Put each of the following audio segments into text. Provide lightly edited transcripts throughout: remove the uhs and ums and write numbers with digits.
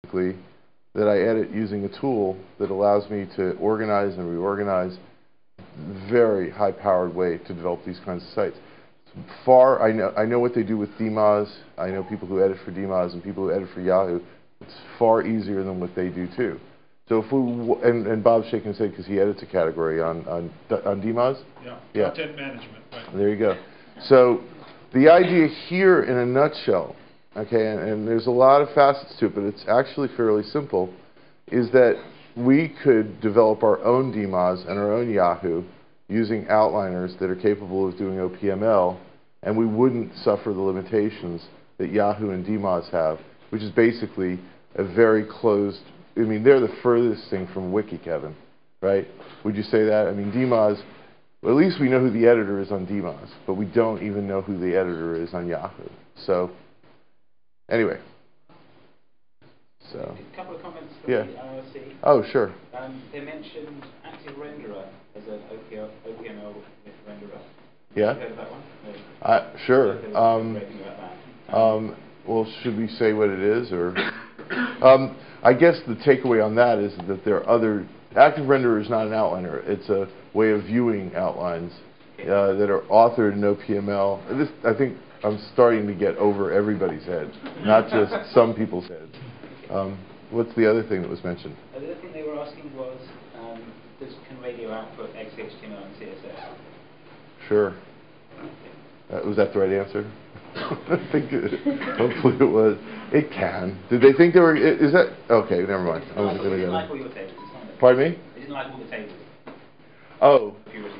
that I edit using a tool that allows me to organize and reorganize. Very high-powered way to develop these kinds of sites. I know what they do with DMOZ. I know people who edit for DMOZ and people who edit for Yahoo. It's far easier than what they do too. So if we and Bob's shaking his head because he edits a category on DMOZ. Yeah. Content management. Right. There you go. So the idea here, in a nutshell, okay, and there's a lot of facets to it, but it's actually fairly simple, is that we could develop our own DMOZ and our own Yahoo using outliners that are capable of doing OPML, and we wouldn't suffer the limitations that Yahoo and DMOZ have, which is basically a very closed, I mean, they're the furthest thing from Wiki, Kevin, right? Would you say that? I mean, DMOZ, well, at least we know who the editor is on DMOZ, but we don't even know who the editor is on Yahoo. So, anyway. So. A couple of comments from Yeah. the IRC. Oh, sure. They mentioned Active Renderer as an OPML renderer. Yeah. Have you heard of that one? Sure. Anything about that? Well, should we say what it is, or? I guess the takeaway on that is that there are other. Active Renderer is not an outliner. It's a way of viewing outlines that are authored in OPML. This, I think, I'm starting to get over everybody's head, not just some people's heads. What's the other thing that was mentioned? The other thing they were asking was, can radio output XHTML and CSS? Sure. Was that the right answer? I think hopefully it was. It can. Did they think they were? Is that okay? Never mind. I wasn't going to go. Like all your tables. Pardon me? They didn't like all the tables. Oh.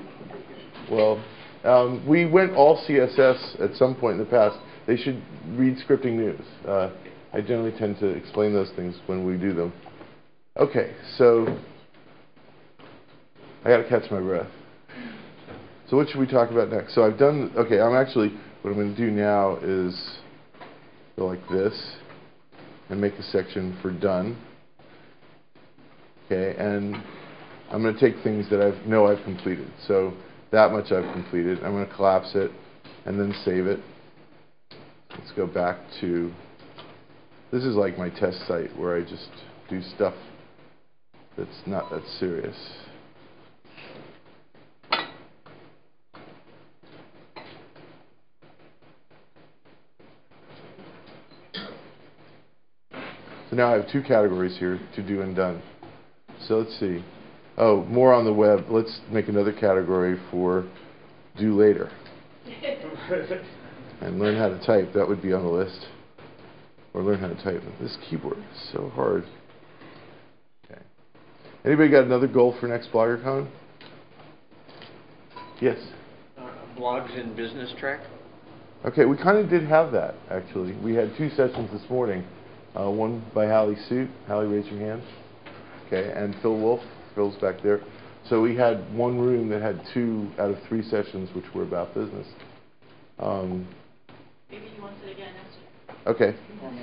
Well, we went all CSS at some point in the past. They should read Scripting News. I generally tend to explain those things when we do them. Okay, so I got to catch my breath. So what should we talk about next? So I've done, okay, what I'm going to do now is go like this and make a section for done. Okay, and I'm going to take things that I've completed. So that much I've completed. I'm going to collapse it and then save it. Let's go back to, this is like my test site where I just do stuff that's not that serious. So now I have two categories here, to do and done. So let's see. Oh, more on the web. Let's make another category for do later. And learn how to type. That would be on the list. Or learn how to type. This keyboard is so hard. Okay. Anybody got another goal for next BloggerCon? Yes? Blogs in business track? Okay, we kind of did have that, actually. We had two sessions this morning. One by Hallie Suit. Hallie, raise your hand. Okay, and Phil Wolf. Phil's back there. So we had one room that had 2 out of 3 sessions which were about business. Maybe you want it again next week. Okay.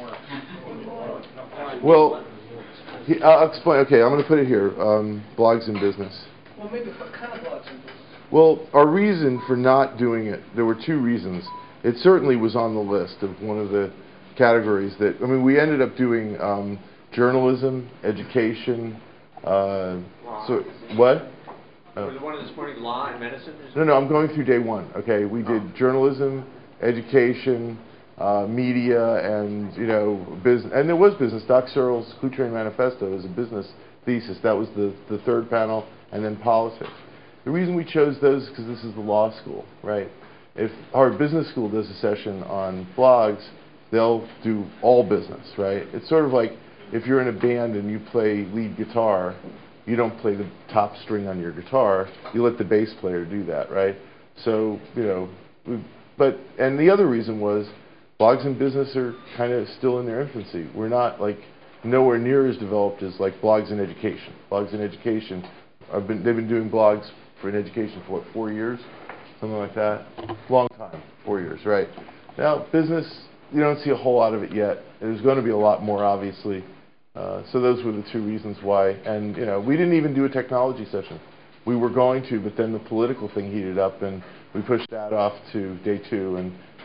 Well, I'll explain. Okay, I'm going to put it here. Blogs in business. Well, maybe what kind of blogs in business? Well, our reason for not doing it, there were 2 reasons. It certainly was on the list of one of the categories that, I mean, we ended up doing journalism, education, so, what? Was the one this morning law and medicine? No, I'm going through day 1. Okay, we did journalism, education, media, and business. And there was business. Doc Searle's Clue Train Manifesto is a business thesis. That was the third panel, and then politics. The reason we chose those is because this is the law school, right? If our business school does a session on blogs, they'll do all business, right? It's sort of like if you're in a band and you play lead guitar, you don't play the top string on your guitar. You let the bass player do that, right? So, and the other reason was blogs in business are kind of still in their infancy. We're not like nowhere near as developed as like blogs in education. Blogs in education, they've been doing blogs in education for what, 4 years? Something like that. Long time, 4 years, right? Now, business, you don't see a whole lot of it yet. There's going to be a lot more, obviously. So those were the 2 reasons why. And, we didn't even do a technology session. We were going to, but then the political thing heated up, and we pushed that off to day 2. And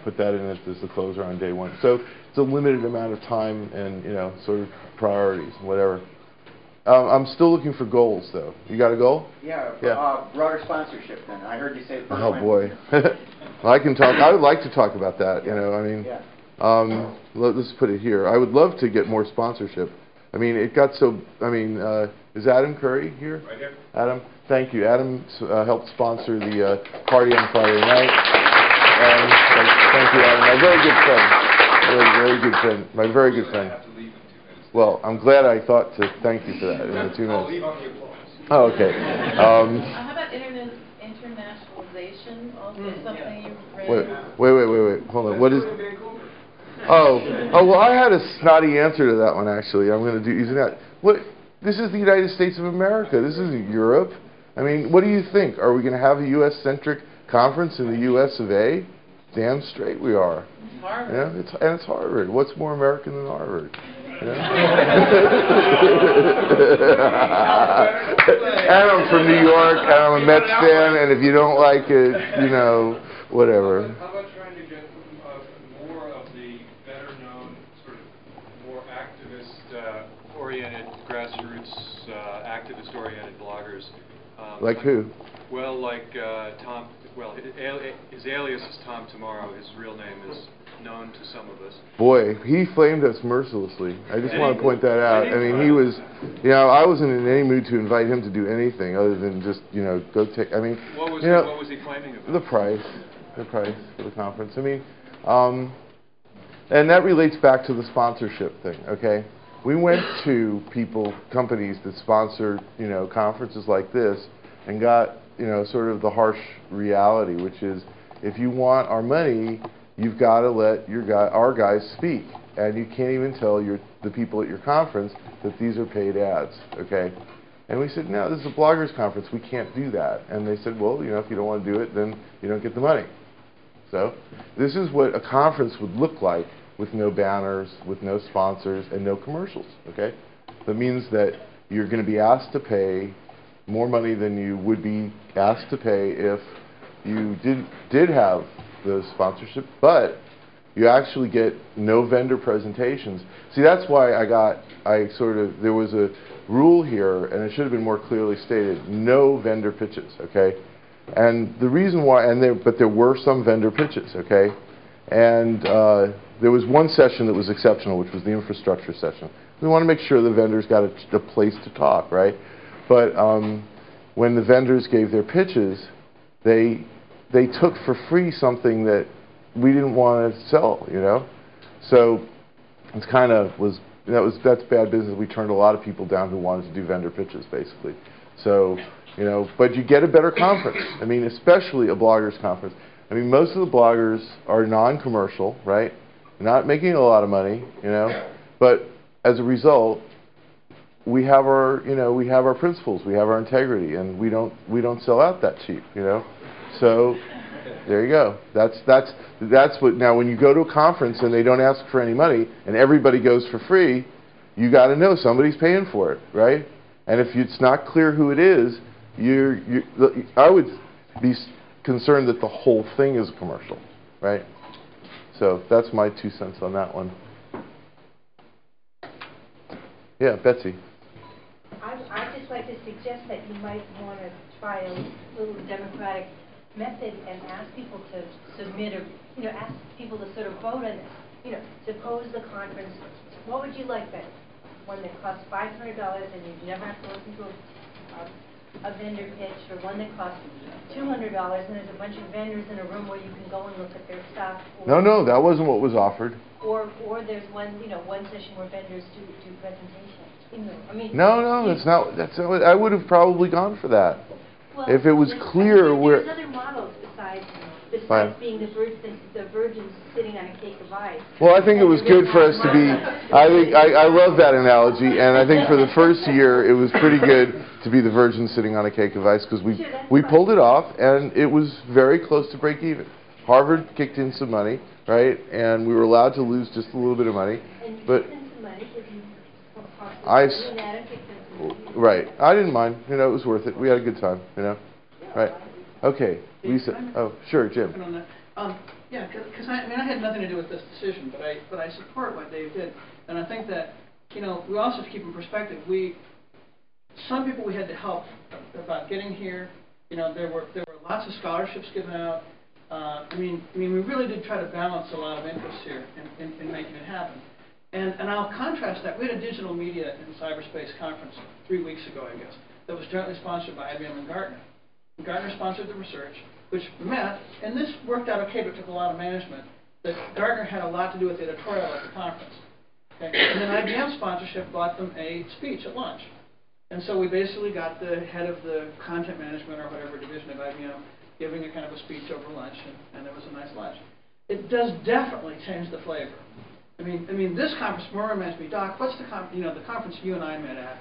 put that in as the closer on day one. So it's a limited amount of time and, you know, sort of priorities and whatever. I'm still looking for goals, though. You got a goal? Yeah, broader sponsorship then. I heard you say the first Oh, one. boy. I can talk. I would like to talk about that, you know. I mean, let's put it here. I would love to get more sponsorship. I mean, it got so, I mean, is Adam Curry here? Right here. Adam, thank you. Adam helped sponsor the party on Friday night. Thank you, Adam. My very good friend. Very good friend. My very good friend. I have to leave in 2 minutes. Well, I'm glad I thought to thank you for that in the 2 I'll minutes. leave on the applause. Oh, okay. How about internationalization? Also something you read? Wait. Hold on. What is... Oh, well, I had a snotty answer to that one, actually. I'm going to do using that. What? This is the United States of America. This isn't Europe. I mean, what do you think? Are we going to have a U.S.-centric conference in the U.S. of A? Damn straight we are. Harvard. Yeah, it's Harvard. What's more American than Harvard? You know? And I'm from New York, and I'm a Mets fan, and if you don't like it, you know, whatever. How about trying to get more of the better-known, sort of more activist-oriented, grassroots, activist-oriented bloggers? Like who? Well, like Tom. Well, his alias is Tom Tomorrow. His real name is known to some of us. Boy, he flamed us mercilessly. I just want to point that out. I mean, he was, you know, I wasn't in any mood to invite him to do anything other than just, you know, go take, I mean, What was he claiming about? the price for the conference. I mean, and that relates back to the sponsorship thing, okay? We went to companies that sponsor, you know, conferences like this and got, you know, sort of the harsh reality, which is if you want our money, you've got to let our guys speak. And you can't even tell the people at your conference that these are paid ads, okay? And we said, no, this is a bloggers conference. We can't do that. And they said, well, you know, if you don't want to do it, then you don't get the money. So this is what a conference would look like with no banners, with no sponsors, and no commercials, okay? That means that you're going to be asked to pay more money than you would be asked to pay if you did have the sponsorship, but you actually get no vendor presentations. See, that's why there was a rule here, and it should have been more clearly stated, no vendor pitches, okay? And the reason why, but there were some vendor pitches, okay? And there was one session that was exceptional, which was the infrastructure session. We want to make sure the vendors got a place to talk, right? But when the vendors gave their pitches, they took for free something that we didn't want to sell, you know. So it's kind of that's bad business. We turned a lot of people down who wanted to do vendor pitches, basically. So, you know, but you get a better conference. I mean, especially a bloggers conference. I mean, most of the bloggers are non-commercial, right? Not making a lot of money, you know. But as a result, we have our principles, we have our integrity, and we don't sell out that cheap, you know. So there you go. That's what. Now, when you go to a conference and they don't ask for any money and everybody goes for free, you got to know somebody's paying for it, right? And if it's not clear who it is, I would be concerned that the whole thing is a commercial, right? So that's my 2 cents on that one. Yeah, Betsy. I'd just like to suggest that you might want to try a little democratic method and ask people to submit ask people to sort of vote on this. Suppose the conference, what would you like better? One that costs $500 and you never have to listen to a vendor pitch, or one that costs $200 and there's a bunch of vendors in a room where you can go and look at their stuff. No, that wasn't what was offered. Or there's one session where vendors do presentations. I mean, No, that's not. I would have probably gone for that. Well, if it was clear where. There's other models besides being the virgins sitting on a cake of ice. Well, I think it was good for us to be. I love that analogy, and I think for the first year it was pretty good to be the virgin sitting on a cake of ice, because we pulled it off, and it was very close to break even. Harvard kicked in some money, right, and we were allowed to lose just a little bit of money, but right, I didn't mind. It was worth it. We had a good time. Right. Okay, Lisa. Oh, sure, Jim. Yeah, because I mean, I had nothing to do with this decision, but I support what Dave did, and I think that, you know, we also have to keep in perspective. Some people we had to help about getting here. You know, there were lots of scholarships given out. I mean, we really did try to balance a lot of interests here in making it happen. And I'll contrast that. We had a digital media and cyberspace conference 3 weeks ago, I guess, that was jointly sponsored by IBM and Gartner. And Gartner sponsored the research, which met, and this worked out okay, but took a lot of management, that Gartner had a lot to do with the editorial at the conference. Okay? And then IBM sponsorship bought them a speech at lunch. And so we basically got the head of the content management or whatever division of IBM giving a kind of a speech over lunch, and there was a nice lunch. It does definitely change the flavor. I mean, this conference more reminds me, Doc, what's the the conference you and I met at?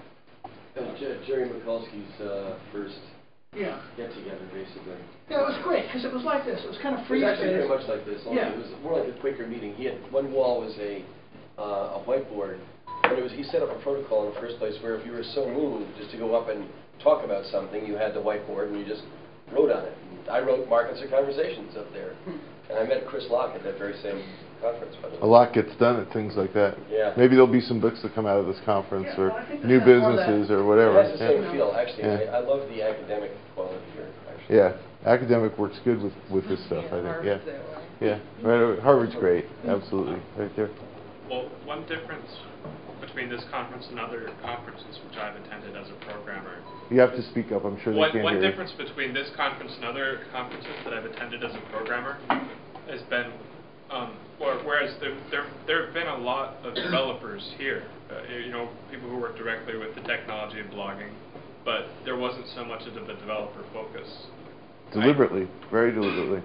Jerry Mikulski's first Yeah. get-together, basically. Yeah, it was great, because it was like this. It was kind of free It was actually space. very much like this. Also. Yeah. It was more like a Quaker meeting. He had one wall was a whiteboard, and he set up a protocol in the first place where if you were so moved just to go up and talk about something, you had the whiteboard and you just wrote on it. And I wrote Markets or Conversations up there, and I met Chris Locke at that very same conference. By the way. A lot gets done at things like that. Yeah. Maybe there'll be some books that come out of this conference, Yeah, or well, I think new there's more of businesses, that. or whatever. It has the same feel, actually. Yeah. I love the academic quality here, actually. Yeah, academic works good with this stuff, I think. Yeah, yeah. Right. Harvard's great, absolutely, right there. Well, one difference between this conference and other conferences which I've attended as a programmer. You have to speak up. I'm sure they can't hear One you. difference between this conference and other conferences that I've attended as a programmer has been, whereas there have been a lot of developers here, people who work directly with the technology of blogging, but there wasn't so much of a developer focus. Deliberately, very deliberately.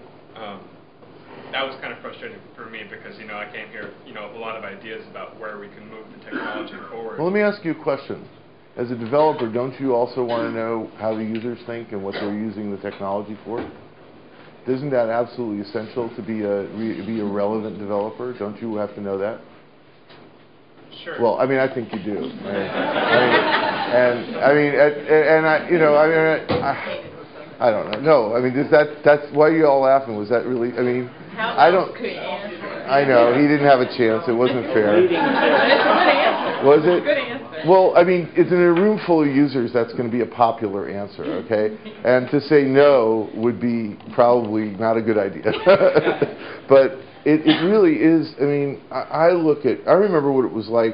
That was kind of frustrating for me because, I came here, a lot of ideas about where we can move the technology forward. Well, let me ask you a question. As a developer, don't you also want to know how the users think and what they're using the technology for? Isn't that absolutely essential to be a relevant developer? Don't you have to know that? Sure. Well, I think you do. I don't know. No, that's why are you all laughing? Was that really? I don't. Good answer. I know he didn't have a chance. It wasn't fair. It's a good answer. Was it? Good answer. Well, it's in a room full of users. That's going to be a popular answer, okay? And to say no would be probably not a good idea. But it really is. I remember what it was like,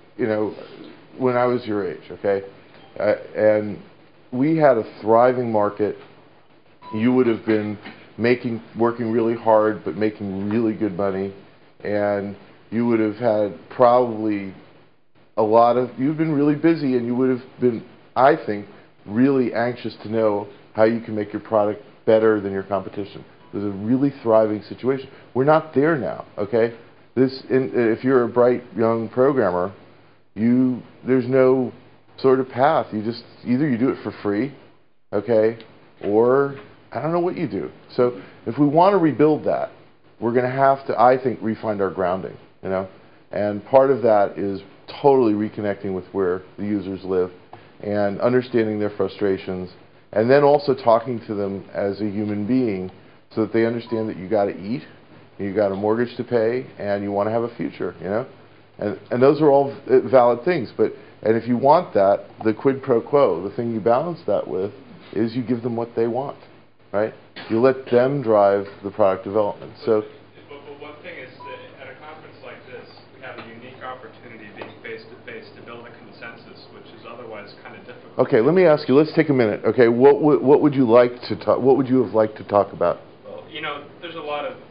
when I was your age, okay? And we had a thriving market. You would have been working really hard, but making really good money, and you would have had probably you've been really busy, and you would have been, I think, really anxious to know how you can make your product better than your competition. It was a really thriving situation. We're not there now, okay? If you're a bright young programmer, there's no sort of path. Either you do it for free, okay, or I don't know what you do. So if we want to rebuild that, we're going to have to, I think, refine our grounding, And part of that is totally reconnecting with where the users live and understanding their frustrations, and then also talking to them as a human being so that they understand that you got to eat, you got a mortgage to pay, and you want to have a future, And those are all valid things. And if you want that, the quid pro quo, the thing you balance that with, is you give them what they want. Right? You let them drive the product development. But one thing is that at a conference like this, we have a unique opportunity being face-to-face to build a consensus, which is otherwise kind of difficult. Okay, let me ask you. Let's take a minute. Okay, what would you like to talk? What would you have liked to talk about? Well, there's a lot of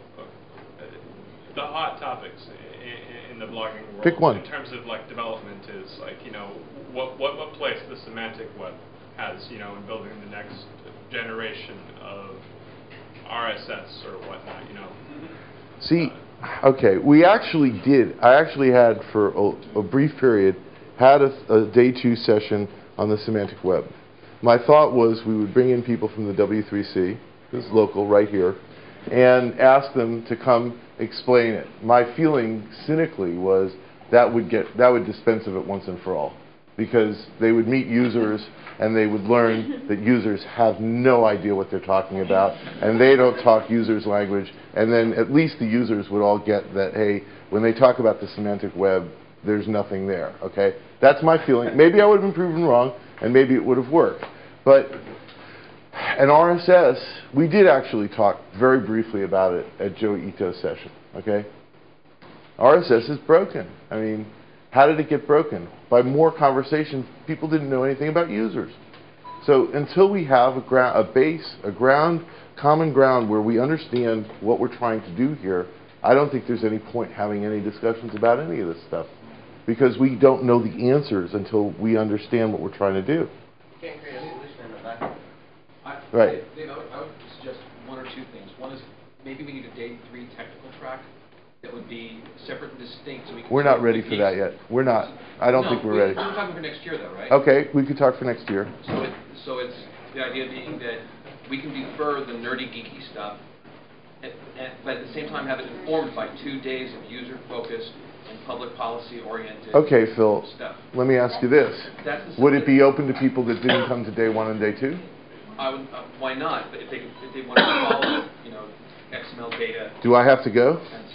the hot topics in the blogging world. Pick one. In terms of development is what place the semantic web has, in building the next generation of RSS or whatnot, See, okay, I actually had for a brief period, had a day 2 session on the semantic web. My thought was we would bring in people from the W3C, this is local, right here, and ask them to come explain it. My feeling, cynically, was that would dispense of it once and for all. because they would meet users and they would learn that users have no idea what they're talking about and they don't talk users' language, and then at least the users would all get that, hey, when they talk about the semantic web, there's nothing there, okay? That's my feeling. Maybe I would have been proven wrong, and maybe it would have worked. But an RSS, we did actually talk very briefly about it at Joe Ito's session, okay? RSS is broken. I mean, how did it get broken? By more conversation, people didn't know anything about users. So until we have a base, a common ground where we understand what we're trying to do here, I don't think there's any point having any discussions about any of this stuff, because we don't know the answers until we understand what we're trying to do. Can't create a solution in the background. Right. Dave, I would suggest one or two things. One is maybe we need a day 3 technical track that would be separate and distinct. So we can We're not ready for that yet. We're not. I don't think we're ready. We're talking for next year, though, right? Okay, we could talk for next year. So it's the idea being that we can defer the nerdy, geeky stuff, but at the same time have it informed by 2 days of user-focused and public policy-oriented Okay, Phil, stuff. let me ask you this. That's the Would it be open to people that didn't come to day 1 and day 2? I would, why not? But if they want to follow, XML data Do I have to go? and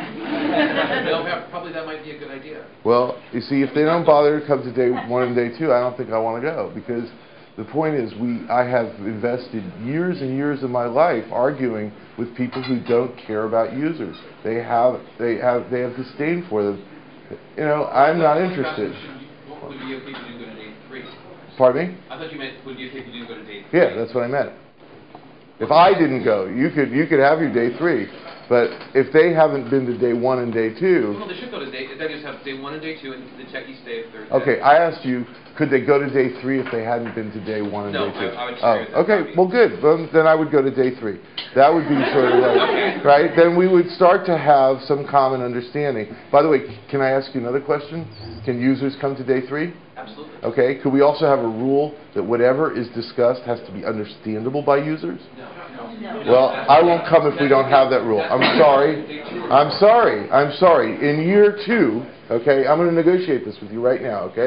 stuff, probably that might be a good idea. Well, you see, if they don't bother to come to day 1 and day 2, I don't think I want to go, because the point is I have invested years and years of my life arguing with people who don't care about users. They have disdain for them. I'm not interested. Would it be okay to do go to day 3? Pardon me? I thought you meant would it be okay to do go to day 3? Yeah, that's what I meant. If I didn't go, you could have your day 3, but if they haven't been to day 1 and day 2. Well, they should go to day. They just have day 1 and day 2, and the techies stay if they're. Okay, I asked you, could they go to day 3 if they hadn't been to day 1 and No, day 2? I would disagree with that. Okay, well, good. Then I would go to day 3. That would be sort of like, Okay. right? Then we would start to have some common understanding. By the way, can I ask you another question? Can users come to day 3? Absolutely. Okay. Could we also have a rule that whatever is discussed has to be understandable by users? No. Well, I won't come if we don't have that rule. I'm sorry. I'm sorry. I'm sorry. In year 2, okay, I'm going to negotiate this with you right now, okay?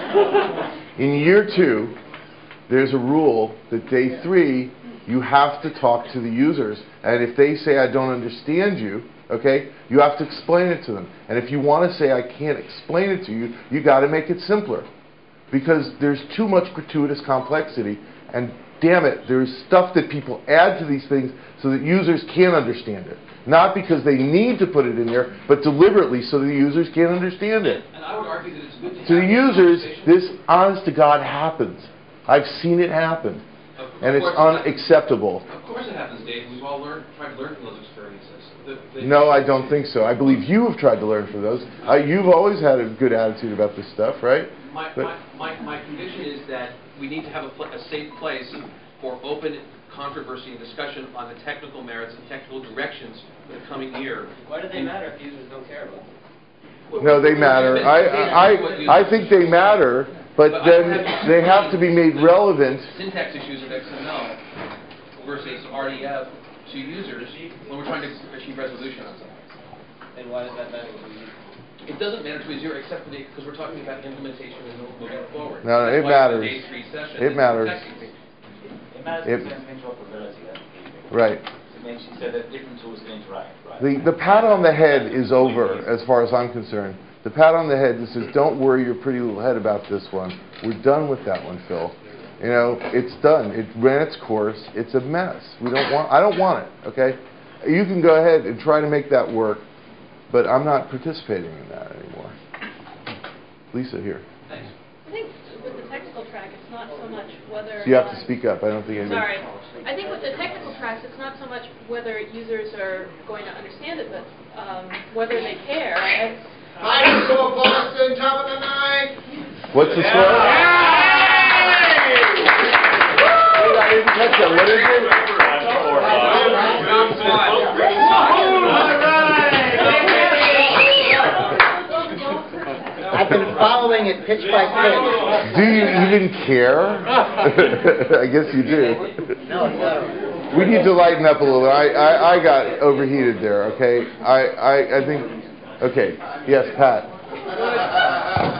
In year 2, there's a rule that day 3, you have to talk to the users. And if they say, I don't understand you, okay, you have to explain it to them. And if you want to say, I can't explain it to you, you got to make it simpler. Because there's too much gratuitous complexity, and damn it, there's stuff that people add to these things so that users can't understand it. Not because they need to put it in there, but deliberately so the users can't understand it. And I would argue that it's good To the users, this honest to God happens. I've seen it happen. And it's unacceptable. Of course it happens, Dave. We've all tried to learn from those experiences. No, I don't think so. I believe you have tried to learn from those. You've always had a good attitude about this stuff, right? My conviction is that we need to have a safe place for open controversy and discussion on the technical merits and technical directions for the coming year. Why do they matter if users don't care about them? No, they matter. I think they matter, but then they have to be made relevant. Syntax issues of XML versus RDF to users when we're trying to achieve resolution on something. And why does that matter? It doesn't matter to a zero except because we're talking about implementation and moving forward. No, That's it why matters. the day 3 session It is matters. protecting. It matters in terms of interoperability. Right. It makes you so that different tools can interact, right? The pat on the head is over, as far as I'm concerned. The pat on the head that says, don't worry your pretty little head about this one. We're done with that one, Phil. It's done. It ran its course. It's a mess. I don't want it, okay? You can go ahead and try to make that work, but I'm not participating in that anymore. Lisa, here. Thanks. I think with the technical track, it's not so much whether... So you have to speak up. I don't think anybody... Sorry. I think with the technical tracks, it's not so much whether users are going to understand it, but whether they care. Hi, go Boston, top of the night! What's the score? I didn't catch that. What is it? I've been following it pitch by pitch. Do you even care? I guess you do. No, no. We need to lighten up a little. I got overheated there, okay? I think... Okay. Yes, Pat.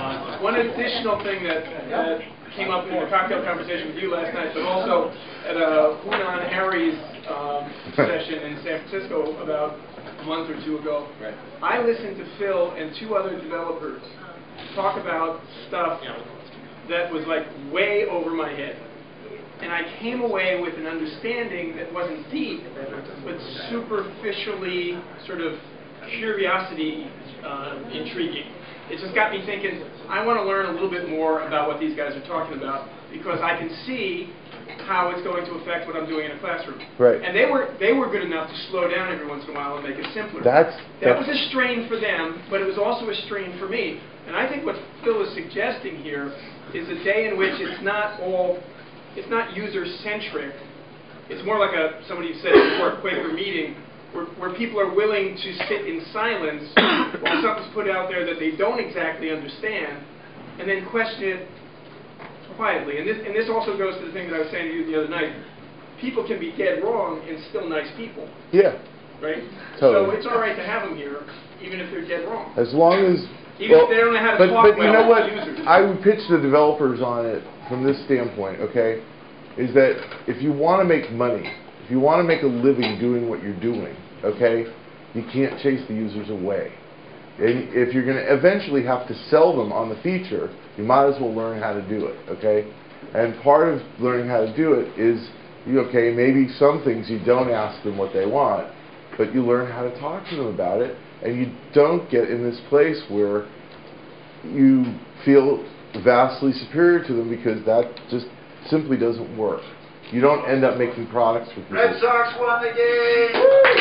one additional thing that came up in the cocktail conversation with you last night, but also at a Hunan Harry's session in San Francisco about a month or two ago. Right. I listened to Phil and two other developers talk about stuff that was like way over my head. And I came away with an understanding that wasn't deep, but superficially sort of curiosity intriguing. It just got me thinking, I want to learn a little bit more about what these guys are talking about, because I can see how it's going to affect what I'm doing in a classroom. Right. And they were good enough to slow down every once in a while and make it simpler. That was a strain for them, but it was also a strain for me. And I think what Phil is suggesting here is a day in which it's not user-centric. It's more like somebody said before, a Quaker meeting, where people are willing to sit in silence while something's put out there that they don't exactly understand, and then question it quietly. And this also goes to the thing that I was saying to you the other night. People can be dead wrong and still nice people. Yeah. Right? Totally. So it's all right to have them here, even if they're dead wrong. As long as... Even if they don't know how to talk but you know well what? to users. I would pitch the developers on it from this standpoint, okay? Is that if you want to make money, if you want to make a living doing what you're doing, okay, you can't chase the users away. And if you're going to eventually have to sell them on the feature, you might as well learn how to do it, okay? And part of learning how to do it is, okay, maybe some things you don't ask them what they want, but you learn how to talk to them about it, and you don't get in this place where you feel vastly superior to them, because that just simply doesn't work. You don't end up making products for people. Red Sox won the game!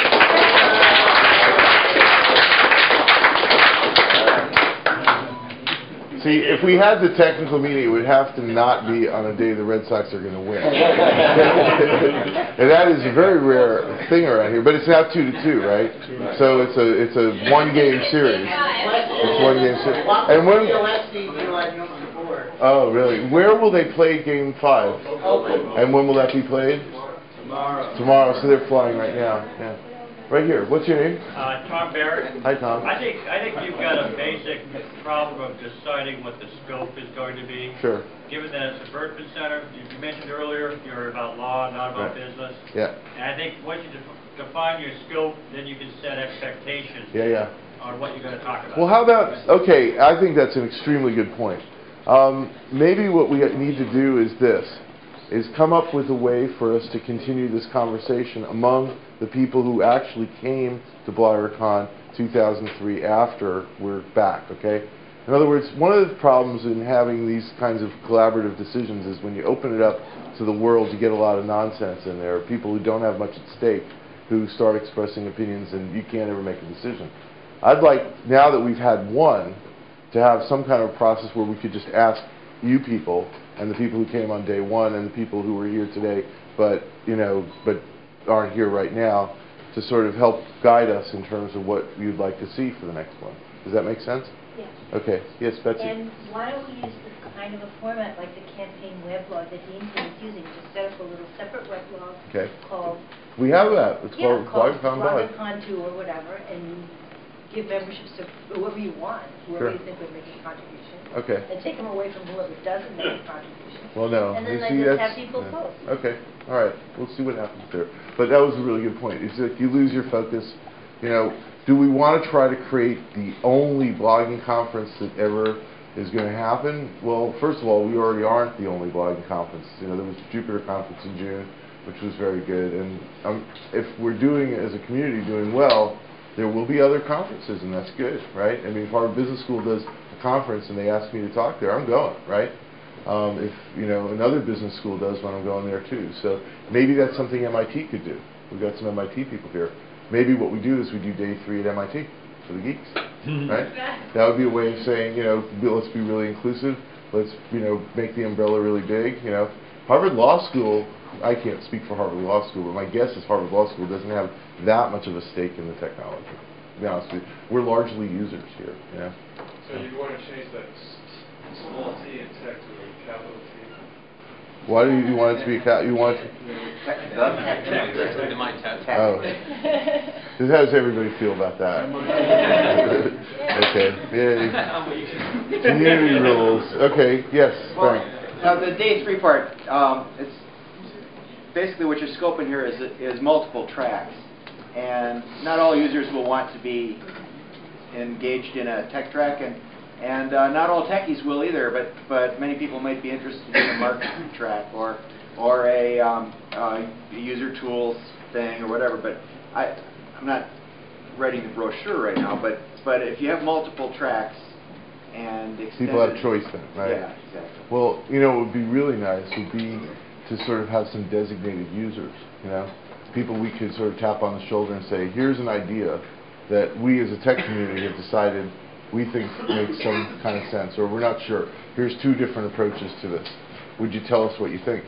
See, if we had the technical meeting, it would have to not be on a day the Red Sox are going to win. And that is a very rare thing around here. But it's now 2-2, right? So it's a one-game series. It's one-game series. And when? Oh, really? Where will they play Game 5? And when will that be played? Tomorrow. So they're flying right now. Yeah. Right here. What's your name? Tom Barrett. Hi, Tom. I think you've got a basic problem of deciding what the scope is going to be. Sure. Given that it's a Berkman Center, you mentioned earlier you're about law, not about business. Yeah. And I think once you define your scope, then you can set expectations. Yeah. On what you're going to talk about. Well, how about, okay, I think that's an extremely good point. Maybe what we need to do is this, is come up with a way for us to continue this conversation among the people who actually came to BlairCon 2003 after we're back, okay? In other words, one of the problems in having these kinds of collaborative decisions is when you open it up to the world, you get a lot of nonsense in there, people who don't have much at stake, who start expressing opinions, and you can't ever make a decision. I'd like, now that we've had one, to have some kind of process where we could just ask you people, and the people who came on day one, and the people who are here today, but aren't here right now, to sort of help guide us in terms of what you'd like to see for the next one. Does that make sense? Yes. Okay. Yes, Betsy. And why don't we use this kind of a format like the campaign weblog that Dean is using? Just set up a little separate weblog called... We have that. It's called BlairCon Blog. Or whatever, and give memberships to whoever you want, whoever you think would make a contribution. Okay. And take them away from whoever doesn't make a contribution. Well, no. And then just have people post. Okay. All right. We'll see what happens there. But that was a really good point. It's like you lose your focus. Do we want to try to create the only blogging conference that ever is going to happen? Well, first of all, we already aren't the only blogging conference. There was the Jupiter conference in June, which was very good. And if we're doing it as a community, doing well, there will be other conferences, and that's good, right? I mean, if Harvard Business School does a conference and they ask me to talk there, I'm going, right? If another business school does one, I'm going there too. So maybe that's something MIT could do. We've got some MIT people here. Maybe what we do is we do day 3 at MIT for the geeks, right? That would be a way of saying, let's be really inclusive. Let's, make the umbrella really big. Harvard Law School, I can't speak for Harvard Law School, but my guess is Harvard Law School doesn't have that much of a stake in the technology. To be honest with you, we're largely users here. So you want to change that small t in tech to a capital T? Why do you want it to be you want? Oh. How does everybody feel about that? Okay. Yeah. Community rules. Okay. Yes. Well, Frank. now the day 3 part, it's basically what you're scoping here is multiple tracks, and not all users will want to be engaged in a tech track, and not all techies will either. But many people might be interested in a marketing track or a user tools thing or whatever. But I'm not writing the brochure right now. But if you have multiple tracks and extended, people have choice then, right? Yeah, exactly. Well, what would be really nice would be to sort of have some designated users, people we could sort of tap on the shoulder and say, here's an idea that we as a tech community have decided we think makes some kind of sense, or we're not sure. Here's 2 different approaches to this. Would you tell us what you think,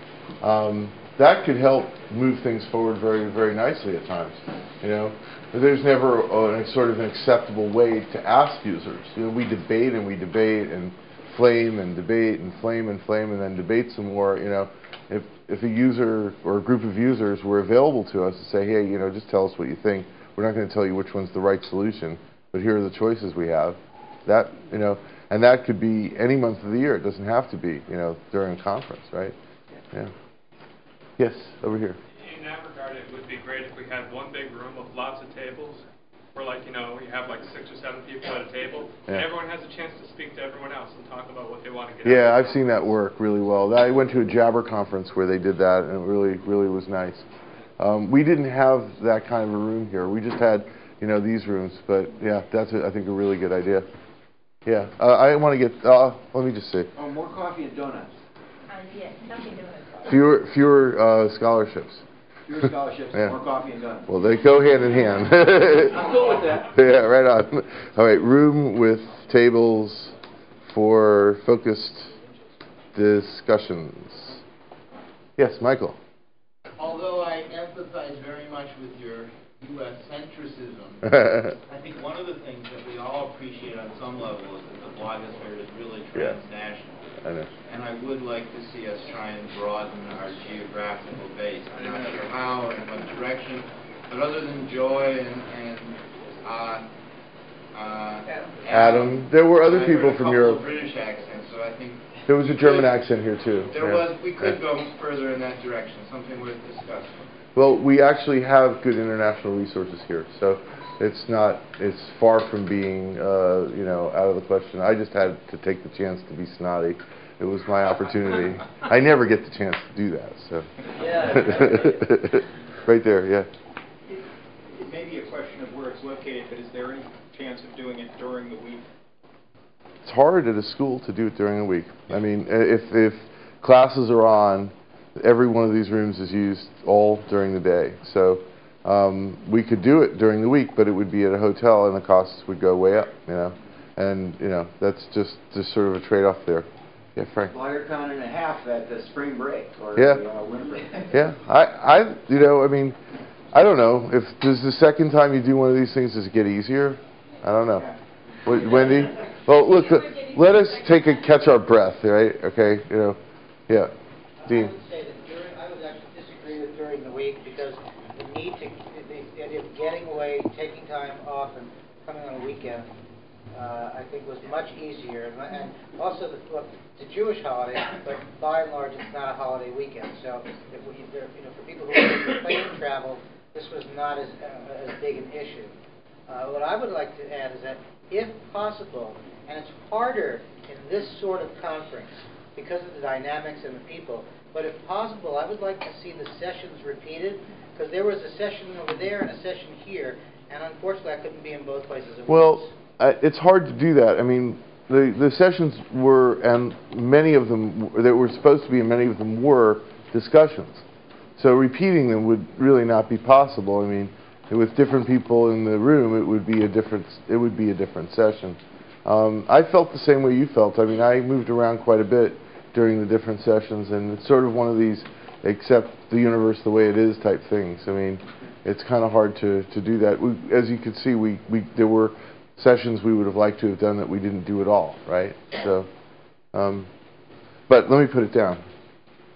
That could help move things forward very, very nicely at times, But there's never sort of an acceptable way to ask users. We debate and we debate and flame and debate and flame and flame and then debate some more, If a user or a group of users were available to us to say, hey, just tell us what you think. We're not going to tell you which one's the right solution, but here are the choices we have. That, and that could be any month of the year. It doesn't have to be, during a conference, right? Yeah. Yes, over here. In that regard, it would be great if we had one big room with lots of tables, where you have 6 or 7 people at a table, and everyone has a chance to speak to everyone else and talk about what they want to get out. Yeah, I've seen that work really well. I went to a Jabber conference where they did that, and it really, really was nice. We didn't have that kind of a room here. We just had, these rooms. But yeah, that's I think a really good idea. Yeah, I want to get. Let me just say. Oh, more coffee and donuts. Yes, Dunkin' Donuts. Fewer scholarships. Fewer scholarships, Yeah. more coffee and donuts. Well, they go hand in hand. I'm cool with that. Yeah, right on. All right, room with tables for focused discussions. Yes, Michael. Although I empathize very much with your U.S. centricism, I think one of the things that we all appreciate on some level is that the blogosphere is really transnational. I know. And I would like to see us try and broaden our geographical base. I'm not sure how or in what direction, but other than Joy and Adam, there were other people from Europe. British accents, so I think there was a German accent here too. There was. We could go further in that direction. Something worth discussing. Well, we actually have good international resources here, so it's far from being, out of the question. I just had to take the chance to be snotty. It was my opportunity. I never get the chance to do that, so. Yeah. Right there, yeah. It may be a question of where it's located, but is there any chance of doing it during the week? It's hard at a school to do it during the week. I mean, if classes are on, every one of these rooms is used all during the day. So we could do it during the week, but it would be at a hotel, and the costs would go way up. And that's just sort of a trade-off there. Yeah, Frank. $1.5 at the spring break or winter break. Yeah, I don't know. Does the second time you do one of these things, does it get easier? I don't know. Wendy? Well, look, let us catch our breath, right? Okay, yeah. Dean. I would say that I would actually disagree with during the week because the idea of getting away, taking time off, and coming on a weekend, I think was much easier. And also, it's a Jewish holiday, but by and large, it's not a holiday weekend. So, for people who are plane travel, this was not as big an issue. What I would like to add is that, if possible, and it's harder in this sort of conference because of the dynamics and the people, but if possible, I would like to see the sessions repeated, because there was a session over there and a session here, and unfortunately I couldn't be in both places at once. It's hard to do that. I mean, the sessions were, and many of them that were supposed to be, and many of them were discussions. So repeating them would really not be possible. I mean, with different people in the room, it would be a different session. I felt the same way you felt. I mean, I moved around quite a bit during the different sessions, and it's sort of one of these accept the universe the way it is type things. I mean, it's kind of hard to do that. As you can see, there were sessions we would have liked to have done that we didn't do at all, right? So, but let me put it down.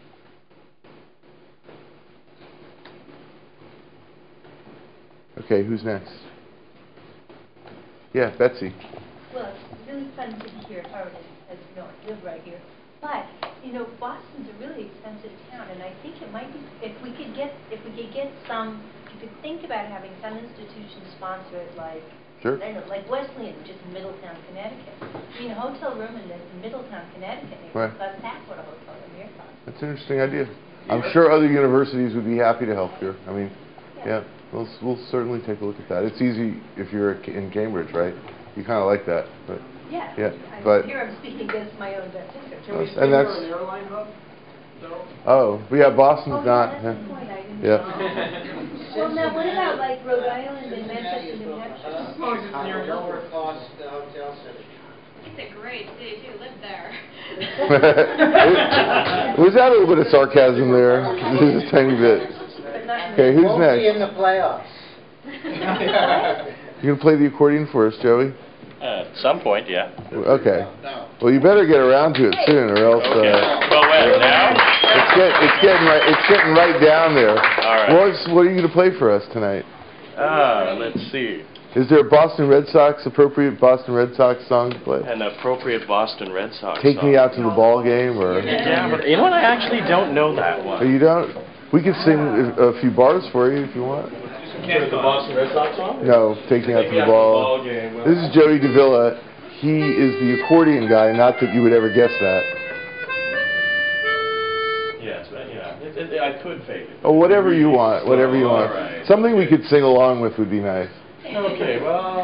Okay, who's next? Yeah, Betsy. Well, it's really fun to be here, Howard, as you know, I live right here. But, you know, Boston's a really expensive town, and I think it might be, if we could get some, you could think about having some institution sponsor it, like, Sure. I don't know, like Wesleyan, which is in Middletown, Connecticut. I mean, a hotel room in Middletown, Connecticut, Right. costs half what a hotel room here costs. That's an interesting idea. I'm sure other universities would be happy to help here. I mean, yeah, we'll certainly take a look at that. It's easy if you're in Cambridge, right? You kind of like that, but Yeah, but here I'm speaking against my own best interest. Can we And speak that's- for an airline hub? No? oh, but yeah, Boston's not. That's the point, I didn't Yeah. Well, now, what about like Rhode Island and Manchester, New Hampshire? As long as it's near Lower Guilford. cost hotel city. It's a great city too, live there. Was that a little bit of sarcasm there? Just a tiny bit. Okay, who's Won't be in next? the playoffs. You gonna play the accordion for us, Joey? At some point, yeah. Okay. Well, you better get around to it soon, or else. Okay. Well, wait, now? It's getting right down there. All right. What are you gonna play for us tonight? Let's see. Is there a appropriate Boston Red Sox song to play? An appropriate Boston Red Sox Take song. Me Out to the Ball Game, or? Yeah, but you know what? I actually don't know that Oh, one. you don't? We could sing a few bars for you if you want. The Boston Red Sox song? No, Take Me Out to the Ball. Game. This is Joey Davila. He is the accordion guy. Not that you would ever guess that. Yes, yeah. I could fake it. Oh, whatever you want. Whatever you want. All right. Something we could sing along with would be nice. Okay, well...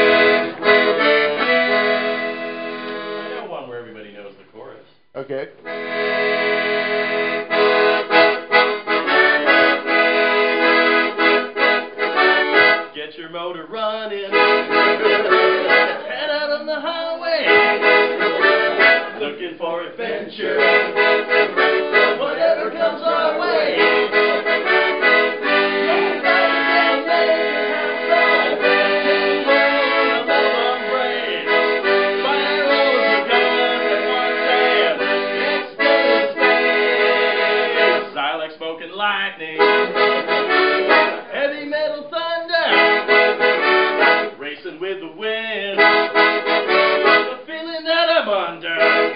I know one where everybody knows the chorus. Okay. Get your motor running. Head out on the highway. Looking for adventure. Whatever comes our way. Silex smoking lightning. Heavy metal thunder. Racing with the wind. The feeling that I'm under.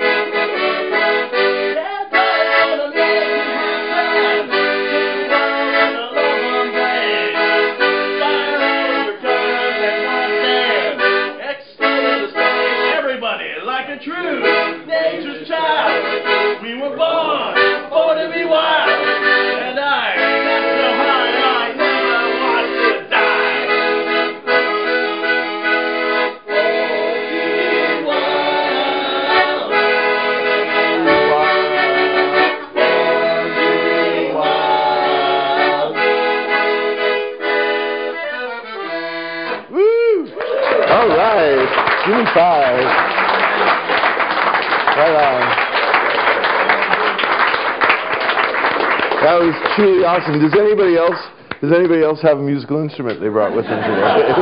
That I'm gonna make it happen. In a love embrace. Fire all your guns at once and explode into space. Everybody like a true nature's child. We were born to be wild. And I got so high I never want to die. Woo! All right. Give me 5. Right on. That was truly awesome. Does anybody else have a musical instrument they brought with them today?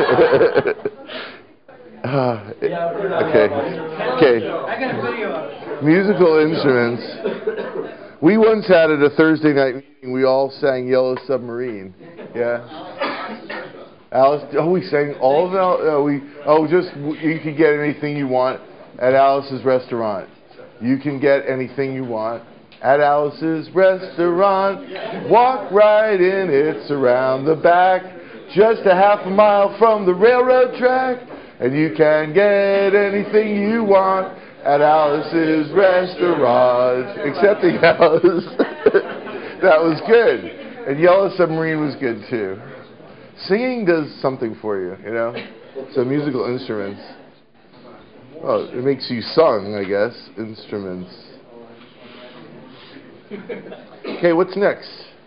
Okay. I got a video of it. Musical instruments. We once had at a Thursday night meeting, we all sang Yellow Submarine. Yeah. Alice, we sang all of it. You can get anything you want at Alice's restaurant. You can get anything you want at Alice's restaurant. Walk right in, it's around the back, just a half a mile from the railroad track, and you can get anything you want at Alice's restaurant. Excepting Alice. That was good. And Yellow Submarine was good too. Singing does something for you, you know? So musical instruments. Well, it makes you sung, I guess. Instruments. Okay, what's next?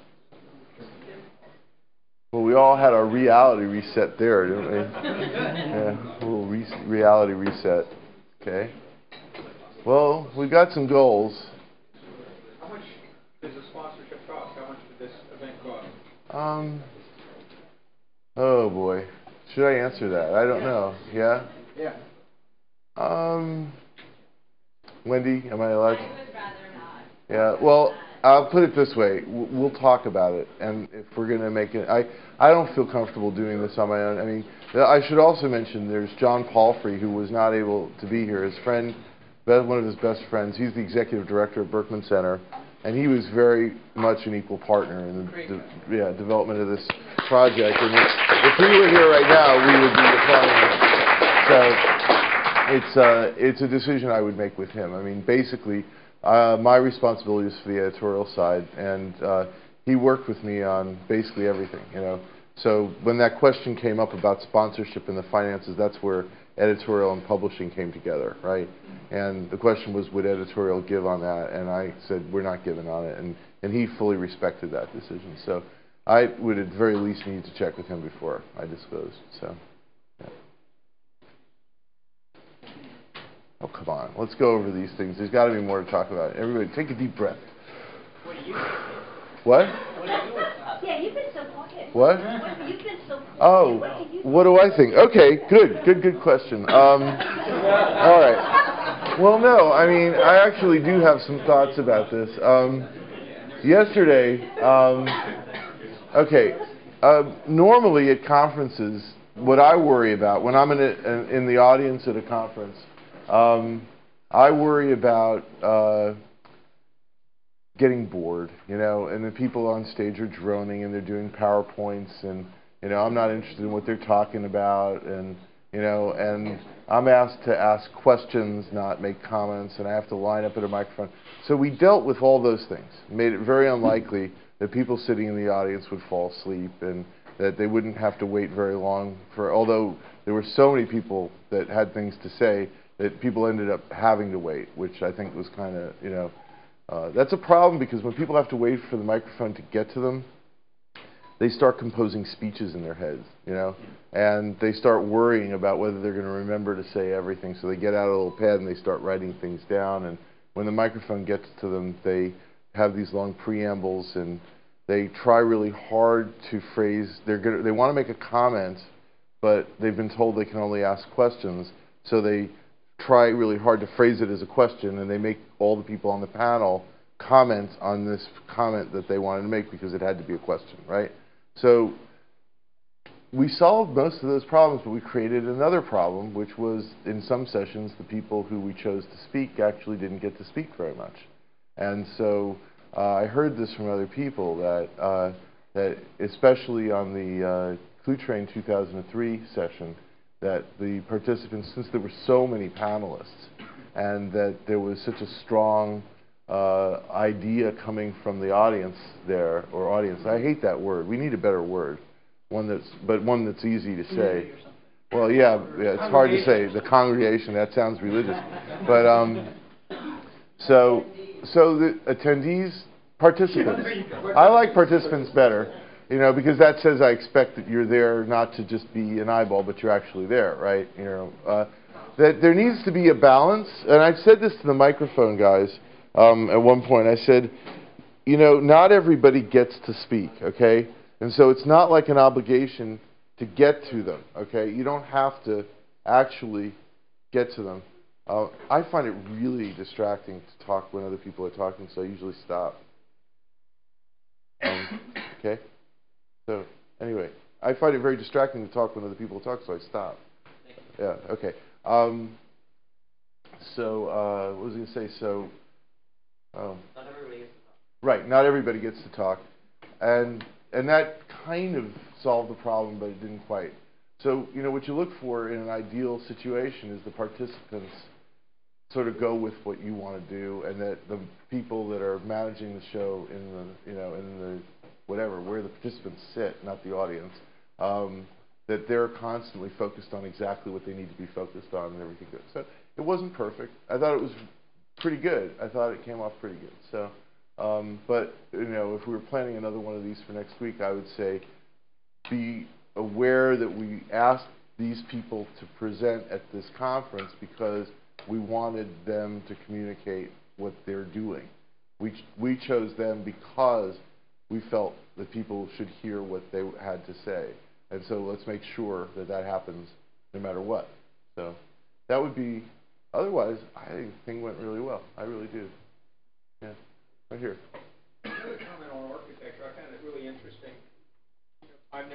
Well, we all had our reality reset there, didn't we? Yeah, a little reality reset. Okay. Well, we got some goals. How much does a sponsorship cost? How much did this event cost? Oh boy. Should I answer that? I don't know. Yeah? Yeah. Wendy, am I allowed? I would rather not. Yeah, well, I'll put it this way. We'll talk about it, and if we're going to make it, I don't feel comfortable doing this on my own. I mean, I should also mention there's John Palfrey, who was not able to be here. His friend, one of his best friends, he's the executive director of Berkman Center, and he was very much an equal partner in the development of this project. And if he were here right now, we would be applauding him. So it's a decision I would make with him. I mean, basically, my responsibility is for the editorial side, and he worked with me on basically everything, you know. So when that question came up about sponsorship and the finances, that's where editorial and publishing came together, right? And the question was, would editorial give on that? And I said, we're not giving on it, and he fully respected that decision. So I would at the very least need to check with him before I disclosed. So, yeah. Oh, come on. Let's go over these things. There's got to be more to talk about. Everybody, take a deep breath. What do you think? What? What do you do? Yeah, you've been so quiet. What? You've been so quiet. Oh, what do I think? Okay, good question. All right. Well, no, I mean, I actually do have some thoughts about this. Yesterday, normally at conferences, what I worry about when I'm in the audience at a conference, I worry about getting bored, you know, and the people on stage are droning and they're doing PowerPoints, and you know, I'm not interested in what they're talking about, and you know, and I'm asked to ask questions, not make comments, and I have to line up at a microphone. So we dealt with all those things, made it very unlikely that people sitting in the audience would fall asleep, and that they wouldn't have to wait very long for, although there were so many people that had things to say that people ended up having to wait, which I think was kind of, you know, that's a problem, because when people have to wait for the microphone to get to them, they start composing speeches in their heads, you know, and they start worrying about whether they're going to remember to say everything. So they get out a little pad and they start writing things down, and when the microphone gets to them, they have these long preambles, and they try really hard to phrase. They want to make a comment, but they've been told they can only ask questions, so they try really hard to phrase it as a question, and they make all the people on the panel comment on this comment that they wanted to make because it had to be a question, right? So we solved most of those problems, but we created another problem, which was in some sessions the people who we chose to speak actually didn't get to speak very much. And so I heard this from other people that especially on the Clue Train 2003 session, that the participants, since there were so many panelists, and that there was such a strong idea coming from the audience there, or audience, I hate that word, we need a better word, one that's easy to say. Well, yeah, it's hard to say, the congregation, that sounds religious. But, so the attendees, participants, I like participants better, you know, because that says I expect that you're there not to just be an eyeball, but you're actually there, right? You know, that there needs to be a balance, and I said this to the microphone guys at one point. I said, you know, not everybody gets to speak, okay? And so it's not like an obligation to get to them, okay? You don't have to actually get to them. I find it really distracting to talk when other people are talking, so I usually stop. Okay? So, anyway, I find it very distracting to talk when other people talk, so I stop. Yeah, okay. What was I going to say? So, Not everybody gets to talk. Right, not everybody gets to talk. And that kind of solved the problem, but it didn't quite. So, you know, what you look for in an ideal situation is the participants sort of go with what you want to do, and that the people that are managing the show in the, you know, in the whatever, where the participants sit, not the audience, that they're constantly focused on exactly what they need to be focused on and everything good. So it wasn't perfect. I thought it was pretty good. I thought it came off pretty good. So, but, you know, if we were planning another one of these for next week, I would say be aware that we asked these people to present at this conference because we wanted them to communicate what they're doing. We chose them because we felt that people should hear what they had to say. And so let's make sure that that happens no matter what. So that would be, otherwise, I think the thing went really well. I really do. Yeah, right here.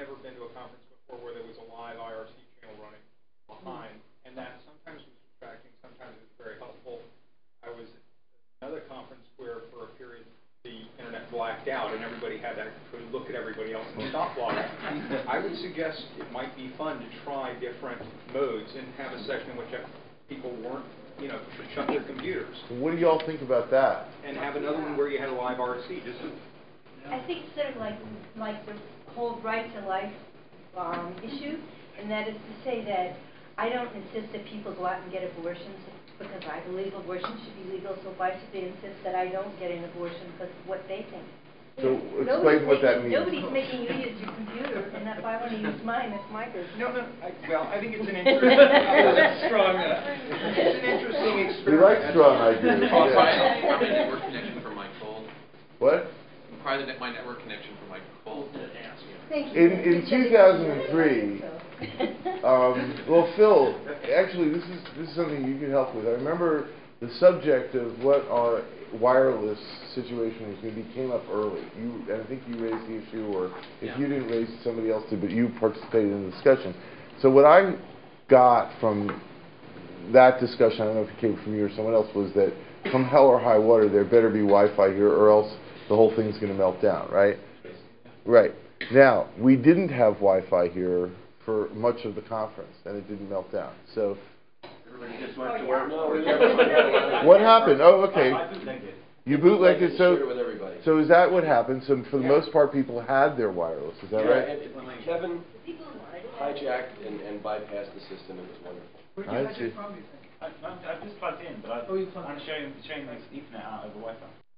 never been to a conference before where there was a live IRC channel running behind, and that sometimes was distracting, sometimes it was very helpful. I was at another conference where for a period the internet blacked out and everybody had to actually look at everybody else and stop logging. I would suggest it might be fun to try different modes and have a section in which people weren't, shut their computers. What do y'all think about that? And have another one where you had a live RC. I think sort of like the whole right to life issue, and that is to say that I don't insist that people go out and get abortions because I believe abortion should be legal, so why should they insist that I don't get an abortion because of what they think? So explain what that means. Nobody's making you use your computer, and if I want to use mine, that's my business. No. I think it's an interesting, strong, it's an interesting experiment. We like strong ideas. Private network connection for Mike Cole. What? My network connection for Mike Cole. Thank you. In 2003, well, Phil, actually, this is something you could help with. I remember the subject of what our wireless situation was going to be came up early. And I think you raised the issue, or if you didn't raise it, somebody else did, but you participated in the discussion. So what I got from that discussion, I don't know if it came from you or someone else, was that come hell or high water, there better be Wi-Fi here, or else the whole thing's going to melt down, right? Right. Now, we didn't have Wi-Fi here for much of the conference, and it didn't melt down. So, Just went to work. what happened? Oh, okay. I bootlegged it. You bootlegged it, Shared it with everybody. so is that what happened? So for the most part, people had their wireless. Is that right? And Kevin hijacked and bypassed the system. It was wonderful. Where I did you see. get from, you think? I've just plugged in, but I'm showing this Ethernet out over Wi-Fi.